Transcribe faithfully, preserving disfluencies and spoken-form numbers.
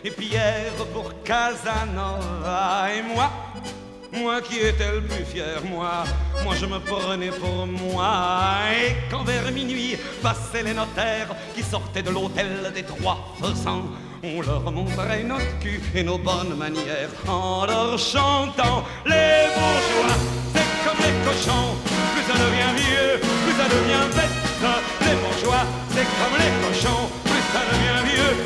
et Pierre pour Casanova. Et moi, moi qui étais le plus fier, moi, moi je me prenais pour moi. Et quand vers minuit passaient les notaires qui sortaient de l'hôtel des Trois Faisans, on leur montrait notre cul et nos bonnes manières en leur chantant les bourgeois.